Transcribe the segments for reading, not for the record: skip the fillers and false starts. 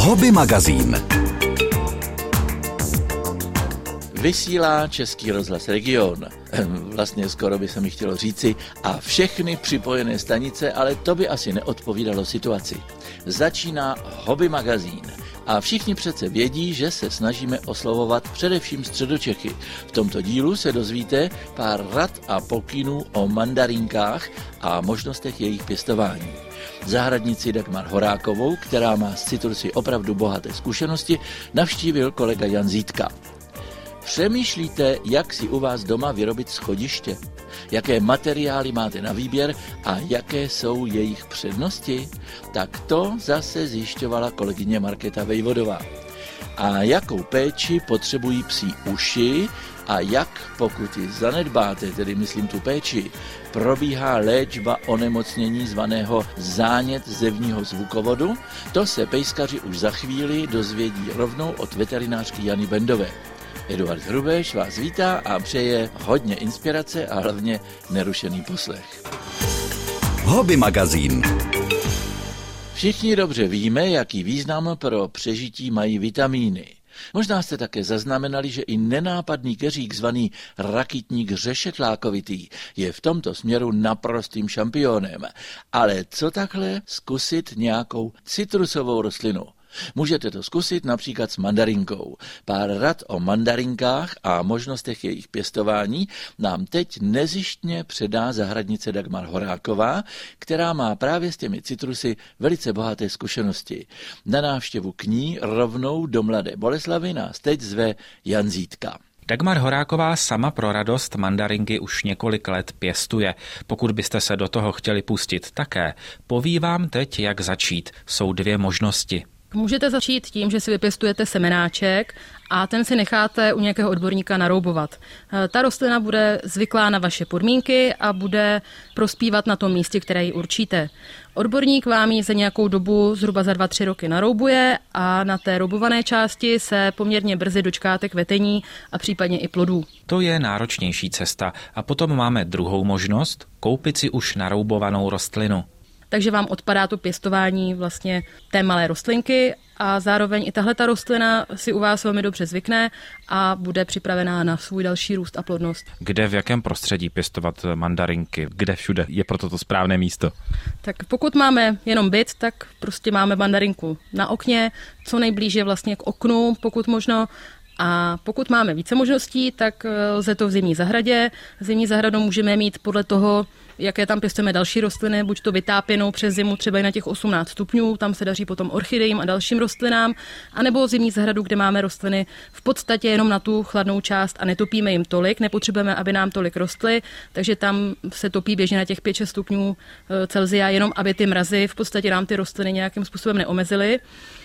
Hobby magazín. Vysílá Český rozhlas Region. Vlastně skoro by se mi chtělo říci a všechny připojené stanice, ale to by asi neodpovídalo situaci. Začíná Hobby magazín. A všichni přece vědí, že se snažíme oslovovat především Středočechy. V tomto dílu se dozvíte pár rad a pokynů o mandarinkách a možnostech jejich pěstování. Zahradnici Dagmar Horákovou, která má s citrusy opravdu bohaté zkušenosti, navštívil kolega Jan Zítka. Přemýšlíte, jak si u vás doma vyrobit schodiště? Jaké materiály máte na výběr a jaké jsou jejich přednosti? Tak to zase zjišťovala kolegyně Markéta Vejvodová. A jakou péči potřebují psí uši a jak, pokud ji zanedbáte, tedy myslím tu péči, probíhá léčba onemocnění zvaného zánět zevního zvukovodu, to se pejskaři už za chvíli dozvědí rovnou od veterinářky Jany Bendové. Eduard Hrubeš vás vítá a přeje hodně inspirace a hlavně nerušený poslech. Hobby magazín. Všichni dobře víme, jaký význam pro přežití mají vitamíny. Možná jste také zaznamenali, že i nenápadný keřík zvaný rakitník řešetlákovitý je v tomto směru naprostým šampionem. Ale co takhle zkusit nějakou citrusovou rostlinu? Můžete to zkusit například s mandarinkou. Pár rad o mandarinkách a možnostech jejich pěstování nám teď nezištně předá zahradnice Dagmar Horáková, která má právě s těmi citrusy velice bohaté zkušenosti. Na návštěvu k ní rovnou do Mladé Boleslavi nás teď zve Jan Zítka. Dagmar Horáková sama pro radost mandarinky už několik let pěstuje. Pokud byste se do toho chtěli pustit také, poví vám teď, jak začít. Jsou dvě možnosti. Můžete začít tím, že si vypěstujete semenáček a ten si necháte u nějakého odborníka naroubovat. Ta rostlina bude zvyklá na vaše podmínky a bude prospívat na tom místě, které ji určíte. Odborník vám ji za nějakou dobu, zhruba za 2-3 roky, naroubuje a na té roubované části se poměrně brzy dočkáte kvetení a případně i plodů. To je náročnější cesta a potom máme druhou možnost, koupit si už naroubovanou rostlinu. Takže vám odpadá to pěstování vlastně té malé rostlinky a zároveň i tahleta rostlina si u vás velmi dobře zvykne a bude připravená na svůj další růst a plodnost. Kde, v jakém prostředí pěstovat mandarinky? Kde všude je proto to správné místo? Tak pokud máme jenom byt, tak prostě máme mandarinku na okně, co nejblíže vlastně k oknu, pokud možno. A pokud máme více možností, tak lze to v zimní zahradě. Zimní zahradu můžeme mít podle toho, jaké tam pěstujeme další rostliny, buď to vytápěnou přes zimu třeba i na těch 18 stupňů, tam se daří potom orchidejím a dalším rostlinám, anebo zimní zahradu, kde máme rostliny v podstatě jenom na tu chladnou část a netopíme jim tolik, nepotřebujeme, aby nám tolik rostly, takže tam se topí běžně na těch 5-6 stupňů Celsia, jenom aby ty mrazy v podstatě nám ty rostliny nějakým způsobem neomezily.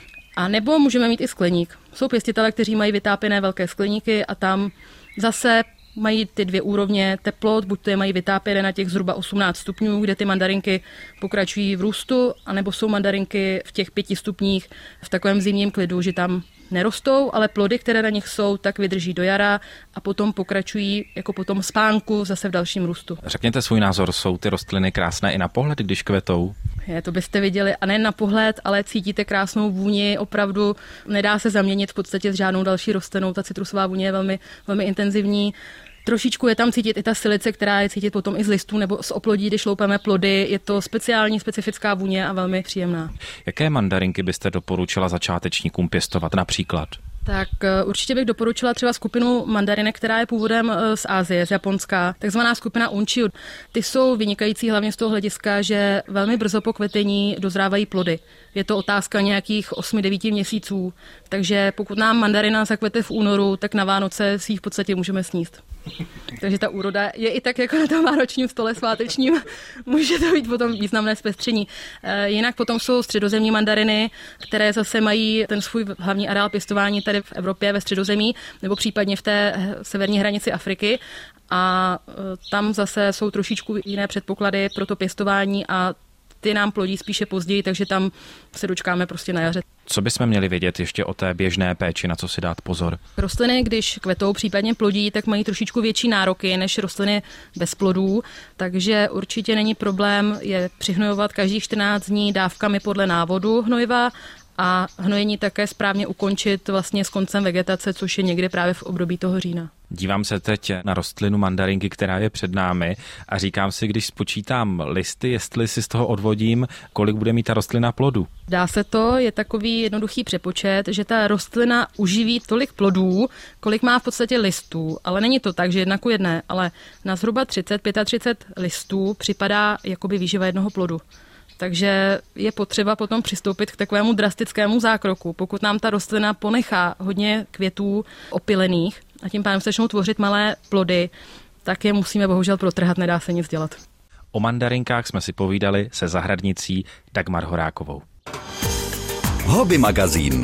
A nebo můžeme mít i skleník. Jsou pěstitelé, kteří mají vytápěné velké skleníky a tam zase mají ty dvě úrovně teplot, buď to je mají vytápěné na těch zhruba 18 stupňů, kde ty mandarinky pokračují v růstu, anebo jsou mandarinky v těch 5 stupních v takovém zimním klidu, že tam nerostou, ale plody, které na nich jsou, tak vydrží do jara a potom pokračují jako potom spánku zase v dalším růstu. Řekněte svůj názor, jsou ty rostliny krásné i na pohled, když kvetou? To byste viděli a nejen na pohled, ale cítíte krásnou vůni, opravdu nedá se zaměnit v podstatě s žádnou další rostlinou, ta citrusová vůně je velmi, velmi intenzivní. Trošičku je tam cítit i ta silice, která je cítit potom i z listů nebo z oplodí, když loupeme plody. Je to specifická vůně a velmi příjemná. Jaké mandarinky byste doporučila začátečníkům pěstovat například? Tak určitě bych doporučila třeba skupinu mandarinek, která je původem z Asie, z Japonska, takzvaná skupina Unchiu. Ty jsou vynikající hlavně z toho hlediska, že velmi brzo po kvetení dozrávají plody. Je to otázka nějakých 8-9 měsíců, takže pokud nám mandarina zakvete v únoru, tak na Vánoce si ji v podstatě můžeme sníst. Takže ta úroda je i tak jako na tom vánočním stole svátečním, může to být potom významné zpestření. Jinak potom jsou středozemní mandariny, které zase mají ten svůj hlavní areál pěstování tady v Evropě ve středozemí, nebo případně v té severní hranici Afriky. A tam zase jsou trošičku jiné předpoklady pro to pěstování a ty nám plodí spíše později, takže tam se dočkáme prostě na jaře. Co bychom měli vědět ještě o té běžné péči, na co si dát pozor? Rostliny, když kvetou, případně plodí, tak mají trošičku větší nároky než rostliny bez plodů, takže určitě není problém je přihnojovat každých 14 dní dávkami podle návodu hnojiva a hnojení také správně ukončit vlastně s koncem vegetace, což je někdy právě v období toho října. Dívám se teď na rostlinu mandarinky, která je před námi a říkám si, když spočítám listy, jestli si z toho odvodím, kolik bude mít ta rostlina plodů. Dá se to, je takový jednoduchý přepočet, že ta rostlina uživí tolik plodů, kolik má v podstatě listů, ale není to tak, že 1:1, ale na zhruba 30-35 listů připadá jakoby výživa jednoho plodu. Takže je potřeba potom přistoupit k takovému drastickému zákroku. Pokud nám ta rostlina ponechá hodně květů opylených a tím pádem se začnou tvořit malé plody, tak je musíme bohužel protrhat, nedá se nic dělat. O mandarinkách jsme si povídali se zahradnicí Dagmar Horákovou. Hobby magazín.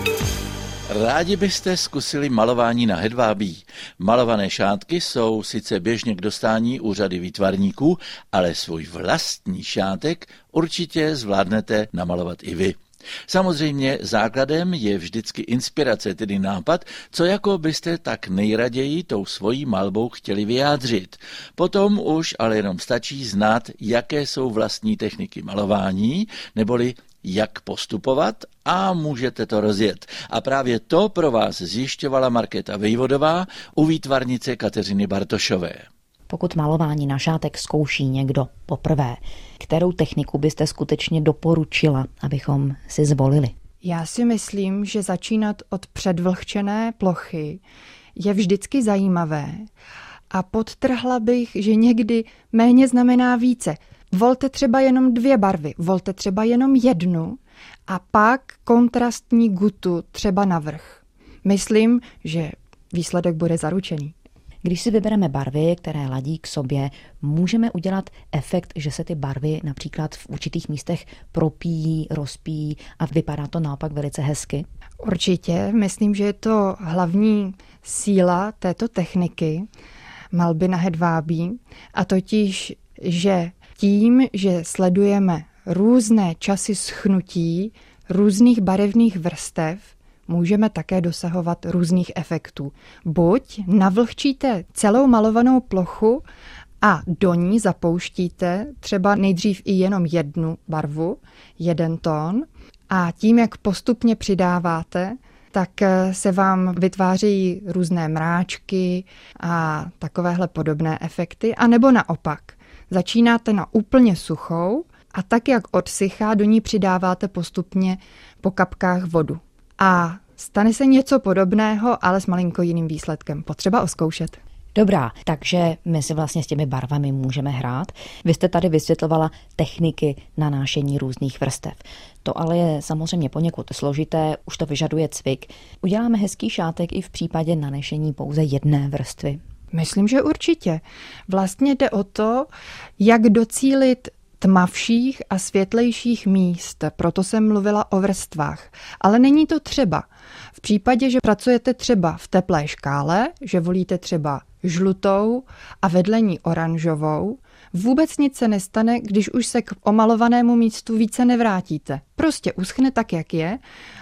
Rádi byste zkusili malování na hedvábí. Malované šátky jsou sice běžně k dostání u řady výtvarníků, ale svůj vlastní šátek určitě zvládnete namalovat i vy. Samozřejmě základem je vždycky inspirace, tedy nápad, co jako byste tak nejraději tou svojí malbou chtěli vyjádřit. Potom už ale jenom stačí znát, jaké jsou vlastní techniky malování, neboli jak postupovat a můžete to rozjet. A právě to pro vás zjišťovala Markéta Vejvodová u výtvarnice Kateřiny Bartošové. Pokud malování na šátek zkouší někdo poprvé, kterou techniku byste skutečně doporučila, abychom si zvolili? Já si myslím, že začínat od předvlhčené plochy je vždycky zajímavé a podtrhla bych, že někdy méně znamená více. Volte třeba jenom 2 barvy, volte třeba jenom 1 a pak kontrastní gutu třeba navrch. Myslím, že výsledek bude zaručený. Když si vybereme barvy, které ladí k sobě, můžeme udělat efekt, že se ty barvy například v určitých místech propíjí, rozpíjí a vypadá to naopak velice hezky? Určitě, myslím, že je to hlavní síla této techniky malby na hedvábí, a totiž, že tím, že sledujeme různé časy schnutí různých barevných vrstev, můžeme také dosahovat různých efektů. Buď navlhčíte celou malovanou plochu a do ní zapouštíte třeba nejdřív i jenom 1 barvu, 1 tón, a tím, jak postupně přidáváte, tak se vám vytváří různé mráčky a takovéhle podobné efekty, anebo naopak. Začínáte na úplně suchou a tak, jak odsychá, do ní přidáváte postupně po kapkách vodu. A stane se něco podobného, ale s malinko jiným výsledkem. Potřeba oskoušet. Dobrá, takže my si vlastně s těmi barvami můžeme hrát. Vy jste tady vysvětlovala techniky nanášení různých vrstev. To ale je samozřejmě poněkud složité, už to vyžaduje cvik. Uděláme hezký šátek i v případě nanešení pouze 1 vrstvy. Myslím, že určitě. Vlastně jde o to, jak docílit tmavších a světlejších míst, proto jsem mluvila o vrstvách. Ale není to třeba. V případě, že pracujete třeba v teplé škále, že volíte třeba žlutou a vedle ní oranžovou, vůbec nic se nestane, když už se k omalovanému místu více nevrátíte. Prostě uschne tak, jak je,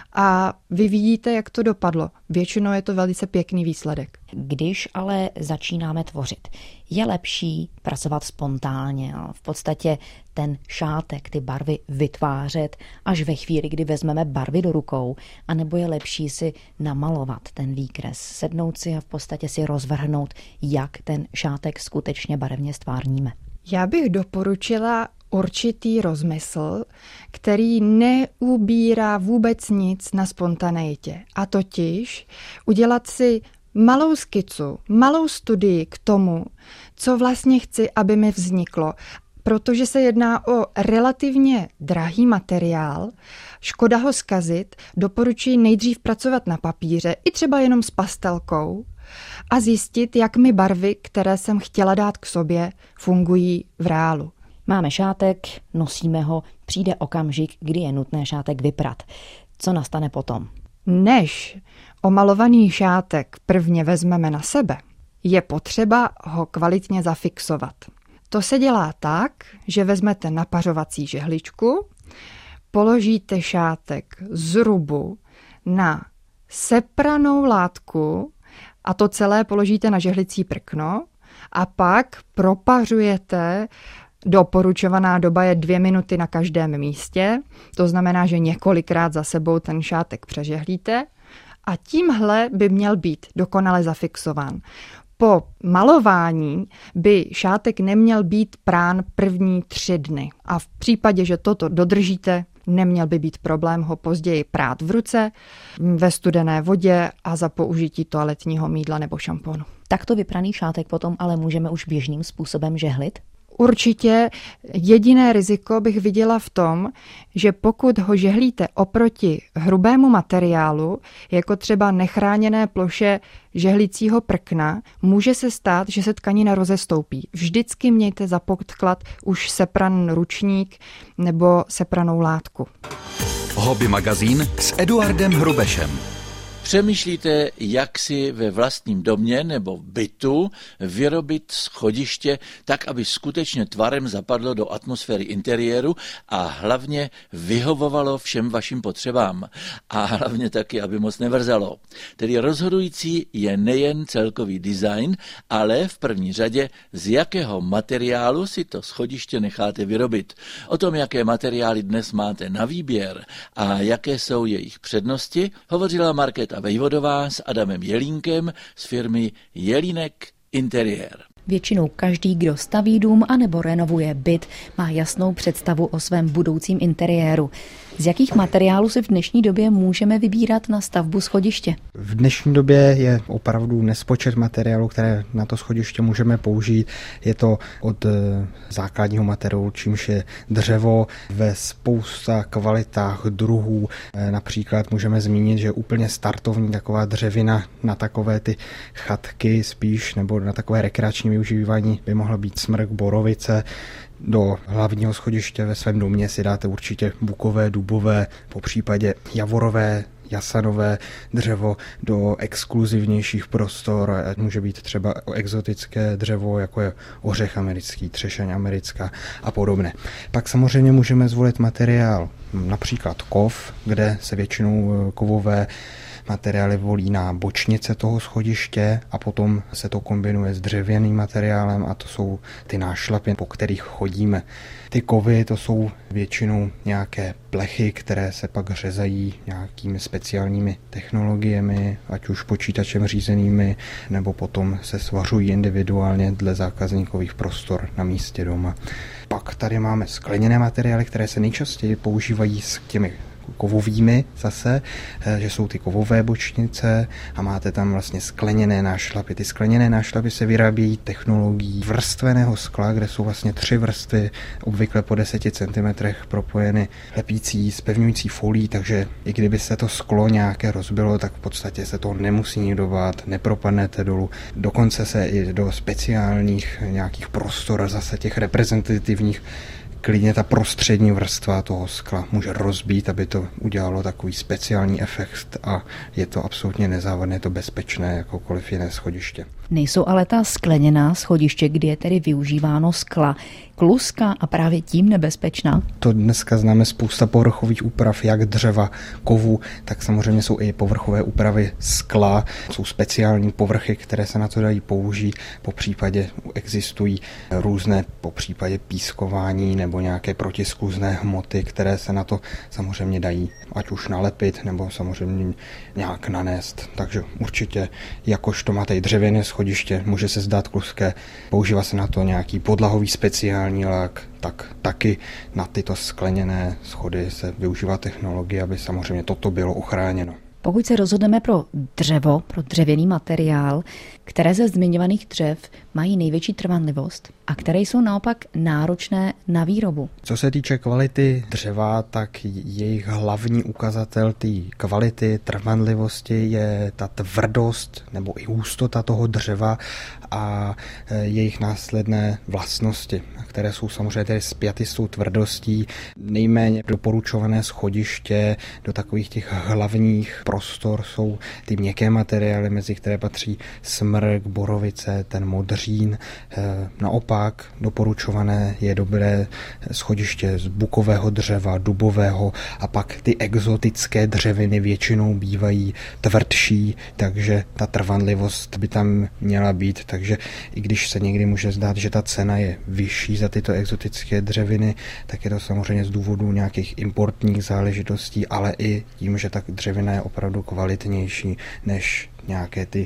a vy vidíte, jak to dopadlo. Většinou je to velice pěkný výsledek. Když ale začínáme tvořit, je lepší pracovat spontánně a v podstatě ten šátek, ty barvy vytvářet až ve chvíli, kdy vezmeme barvy do rukou, anebo je lepší si namalovat ten výkres, sednout si a v podstatě si rozvrhnout, jak ten šátek skutečně barevně stvárníme. Já bych doporučila určitý rozmysl, který neubírá vůbec nic na spontaneitě. A totiž udělat si malou skicu, malou studii k tomu, co vlastně chci, aby mi vzniklo. Protože se jedná o relativně drahý materiál, škoda ho zkazit, doporučuji nejdřív pracovat na papíře, i třeba jenom s pastelkou, a zjistit, jak mi barvy, které jsem chtěla dát k sobě, fungují v reálu. Máme šátek, nosíme ho, přijde okamžik, kdy je nutné šátek vyprat. Co nastane potom? Než omalovaný šátek prvně vezmeme na sebe, je potřeba ho kvalitně zafixovat. To se dělá tak, že vezmete napařovací žehličku, položíte šátek zrubu na sepranou látku a to celé položíte na žehlicí prkno a pak propařujete Doporučovaná doba je 2 minuty na každém místě, to znamená, že několikrát za sebou ten šátek přežehlíte a tímhle by měl být dokonale zafixován. Po malování by šátek neměl být prán první 3 dny a v případě, že toto dodržíte, neměl by být problém ho později prát v ruce, ve studené vodě a za použití toaletního mýdla nebo šamponu. Takto vypraný šátek potom ale můžeme už běžným způsobem žehlit? Určitě jediné riziko bych viděla v tom, že pokud ho žehlíte oproti hrubému materiálu, jako třeba nechráněné ploše žehlicího prkna, může se stát, že se tkanina rozestoupí. Vždycky mějte za podklad už sepran ručník nebo sepranou látku. Hobby magazín s Eduardem Hrubešem. Přemýšlíte, jak si ve vlastním domě nebo bytu vyrobit schodiště tak, aby skutečně tvarem zapadlo do atmosféry interiéru a hlavně vyhovovalo všem vašim potřebám. A hlavně taky, aby moc nevrzalo. Tedy rozhodující je nejen celkový design, ale v první řadě, z jakého materiálu si to schodiště necháte vyrobit. O tom, jaké materiály dnes máte na výběr a jaké jsou jejich přednosti, hovořila Markéta Vejvodová s Adamem Jelínkem z firmy Jelínek Interiér. Většinou každý, kdo staví dům anebo renovuje byt, má jasnou představu o svém budoucím interiéru. Z jakých materiálů si v dnešní době můžeme vybírat na stavbu schodiště? V dnešní době je opravdu nespočet materiálů, které na to schodiště můžeme použít. Je to od základního materiálu, čímž je dřevo ve spousta kvalitách druhů. Například můžeme zmínit, že úplně startovní taková dřevina na takové ty chatky spíš, nebo na takové rekreační využívání by mohla být smrk, borovice. Do hlavního schodiště ve svém domě si dáte určitě bukové, dubové, popřípadě javorové, jasanové dřevo. Do exkluzivnějších prostor může být třeba exotické dřevo, jako je ořech americký, třešeň americká a podobné. Pak samozřejmě můžeme zvolit materiál, například kov, kde se většinou kovové materiály volí na bočnice toho schodiště a potom se to kombinuje s dřevěným materiálem a to jsou ty nášlapy, po kterých chodíme. Ty kovy, to jsou většinou nějaké plechy, které se pak řezají nějakými speciálními technologiemi, ať už počítačem řízenými, nebo potom se svařují individuálně dle zákazníkových prostor na místě doma. Pak tady máme skleněné materiály, které se nejčastěji používají s těmi kovovými zase, že jsou ty kovové bočnice a máte tam vlastně skleněné nášlapy. Ty skleněné nášlapy se vyrábějí technologií vrstveného skla, kde jsou vlastně 3 vrstvy, obvykle po 10 cm propojeny lepící, zpevňující folií, takže i kdyby se to sklo nějaké rozbilo, tak v podstatě se to nemusí nikdo bát, nepropadnete dolů. Dokonce se i do speciálních nějakých prostor zase těch reprezentativních klidně ta prostřední vrstva toho skla může rozbít, aby to udělalo takový speciální efekt a je to absolutně nezávadné, je to bezpečné, jakoukoliv jiné schodiště. Nejsou ale ta skleněná schodiště, kdy je tedy využíváno skla, kluska a právě tím nebezpečná? To dneska známe spousta povrchových úprav, jak dřeva, kovu, tak samozřejmě jsou i povrchové úpravy skla. Jsou speciální povrchy, které se na to dají použít. Popřípadě existují různé popřípadě pískování nebo nějaké protiskluzné hmoty, které se na to samozřejmě dají ať už nalepit nebo samozřejmě nějak nanést. Takže určitě, jakožto máte i dřevěné schodiště, může se zdát kluské, používá se na to nějaký podlahový speciální lak, tak taky na tyto skleněné schody se využívá technologie, aby samozřejmě toto bylo ochráněno. Pokud se rozhodneme pro dřevo, pro dřevěný materiál, které ze zmiňovaných dřev mají největší trvanlivost a které jsou naopak náročné na výrobu. Co se týče kvality dřeva, tak jejich hlavní ukazatel té kvality trvanlivosti je ta tvrdost nebo i hustota toho dřeva a jejich následné vlastnosti, které jsou samozřejmě tedy spjaty s tou tvrdostí. Nejméně doporučované schodiště do takových těch hlavních prostor jsou ty měkké materiály, mezi které patří smrk, borovice, ten modřín. Naopak doporučované je dobré schodiště z bukového dřeva, dubového a pak ty exotické dřeviny většinou bývají tvrdší, takže ta trvanlivost by tam měla být, takže i když se někdy může zdát, že ta cena je vyšší za tyto exotické dřeviny, tak je to samozřejmě z důvodu nějakých importních záležitostí, ale i tím, že ta dřevina je opravdu kvalitnější než nějaké ty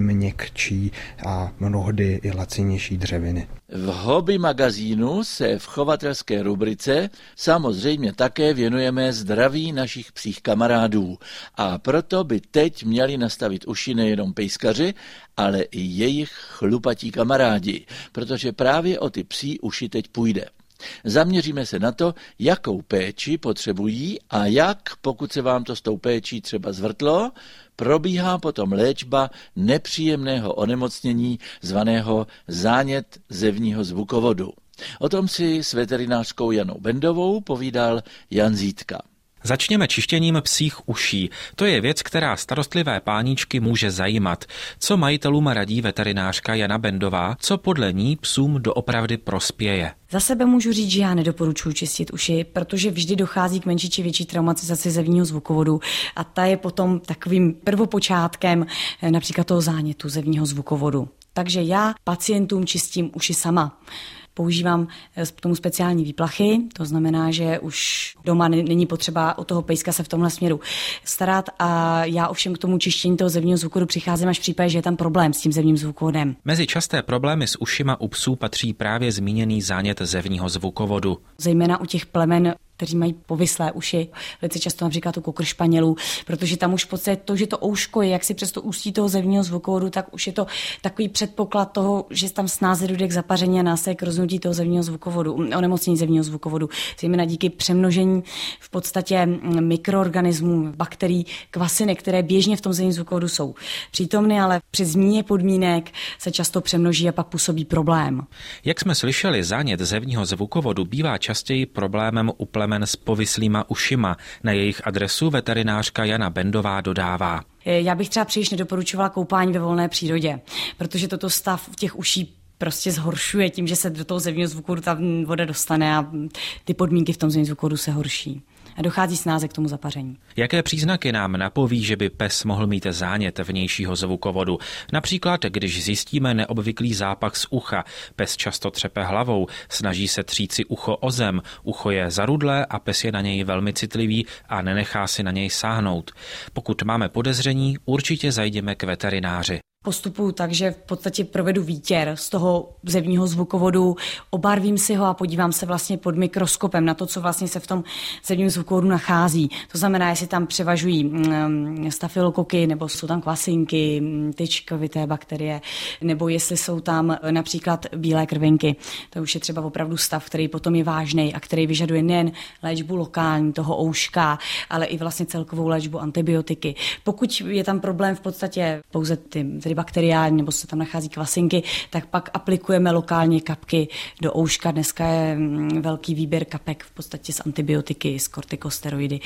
měkčí a mnohdy i lacinější dřeviny. V hobby magazínu se v chovatelské rubrice samozřejmě také věnujeme zdraví našich psích kamarádů a proto by teď měli nastavit uši nejenom pejskaři, ale i jejich chlupatí kamarádi, protože právě o ty psí uši teď půjde. Zaměříme se na to, jakou péči potřebují a jak, pokud se vám to s tou péčí třeba zvrtlo, probíhá potom léčba nepříjemného onemocnění zvaného zánět zevního zvukovodu. O tom si s veterinářkou Janou Bendovou povídal Jan Zítka. Začněme čištěním psích uší. To je věc, která starostlivé páníčky může zajímat. Co majitelům radí veterinářka Jana Bendová, co podle ní psům doopravdy prospěje? Za sebe můžu říct, že já nedoporučuji čistit uši, protože vždy dochází k menší či větší traumatizaci zevního zvukovodu a ta je potom takovým prvopočátkem například toho zánětu zevního zvukovodu. Takže já pacientům čistím uši sama. Používám k tomu speciální výplachy, to znamená, že už doma není potřeba o toho pejska se v tomhle směru starat a já ovšem k tomu čištění toho zevního zvukovodu přicházím až v případě, že je tam problém s tím zevním zvukovodem. Mezi časté problémy s ušima u psů patří právě zmíněný zánět zevního zvukovodu. Zejména u těch plemen, kteří mají povislé uši, velice často například u kokr španělů, protože tam už v podstatě to, že to ouško je, jak si přes to ústí toho zevního zvukovodu, tak už je to takový předpoklad toho, že tam snáze dojde k zapaření a následně k roznutí toho zevního zvukovodu, onemocnění zevního zvukovodu. Zejména díky přemnožení v podstatě mikroorganismů, bakterií, kvasinek, které běžně v tom zevním zvukovodu jsou přítomny, ale při změně podmínek se často přemnoží a pak působí problém. Jak jsme slyšeli, zánět zevního zvukovodu bývá častěji problémem u plemen s povislýma ušima. Na jejich adresu veterinářka Jana Bendová dodává. Já bych třeba příliš nedoporučovala koupání ve volné přírodě, protože toto stav těch uší prostě zhoršuje tím, že se do toho zevního zvukovodu ta voda dostane a ty podmínky v tom zevním zvukovodu se horší. A dochází snáze k tomu zapaření. Jaké příznaky nám napoví, že by pes mohl mít zánět vnějšího zvukovodu? Například, když zjistíme neobvyklý zápach z ucha, pes často třepe hlavou, snaží se třít si ucho o zem, ucho je zarudlé a pes je na něj velmi citlivý a nenechá si na něj sáhnout. Pokud máme podezření, určitě zajděme k veterináři. Postupuju tak, že v podstatě provedu výtěr z toho zevního zvukovodu, obarvím si ho a podívám se vlastně pod mikroskopem na to, co vlastně se v tom zevním zvukovodu nachází. To znamená, jestli tam převažují stafylokoky, nebo jsou tam kvasinky, tyčkovité bakterie, nebo jestli jsou tam například bílé krvinky. To už je třeba opravdu stav, který potom je vážný a který vyžaduje nejen léčbu lokální toho ouška, ale i vlastně celkovou léčbu antibiotiky. Pokud je tam problém v podstatě pouze ty bakteriální, nebo se tam nachází kvasinky, tak pak aplikujeme lokálně kapky do ouška. Dneska je velký výběr kapek v podstatě s antibiotiky, s kortikosteroidy,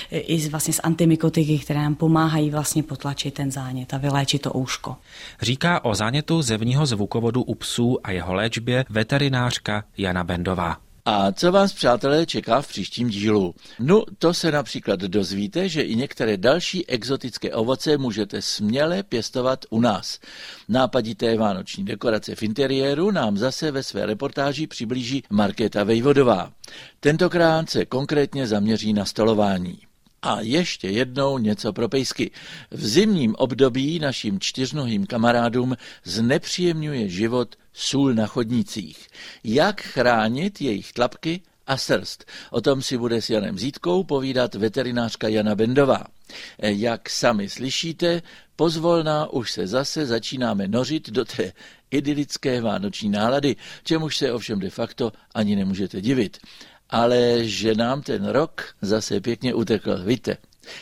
i vlastně s antimykotiky, které nám pomáhají vlastně potlačit ten zánět a vyléčit to ouško. Říká o zánětu zevního zvukovodu u psů a jeho léčbě veterinářka Jana Bendová. A co vás, přátelé, čeká v příštím dílu? No, to se například dozvíte, že i některé další exotické ovoce můžete směle pěstovat u nás. Nápadité vánoční dekorace v interiéru nám zase ve své reportáži přiblíží Markéta Vejvodová. Tentokrát se konkrétně zaměří na stolování. A ještě jednou něco pro pejsky. V zimním období našim čtyřnohým kamarádům znepříjemňuje život sůl na chodnících. Jak chránit jejich tlapky a srst? O tom si bude s Janem Zítkou povídat veterinářka Jana Bendová. Jak sami slyšíte, pozvolna už se zase začínáme nořit do té idylické vánoční nálady, čemuž se ovšem de facto ani nemůžete divit. Ale že nám ten rok zase pěkně utekl, víte.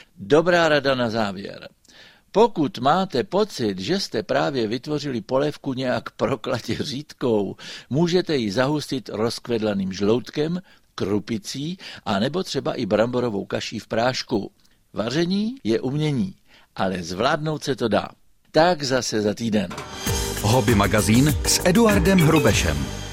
Dobrá rada na závěr. Pokud máte pocit, že jste právě vytvořili polévku nějak proklatě řídkou, můžete ji zahustit rozkvedlaným žloutkem, krupicí a nebo třeba i bramborovou kaší v prášku. Vaření je umění ale zvládnout se to dá. Tak zase za týden. Hobby magazín s Eduardem Hrubešem.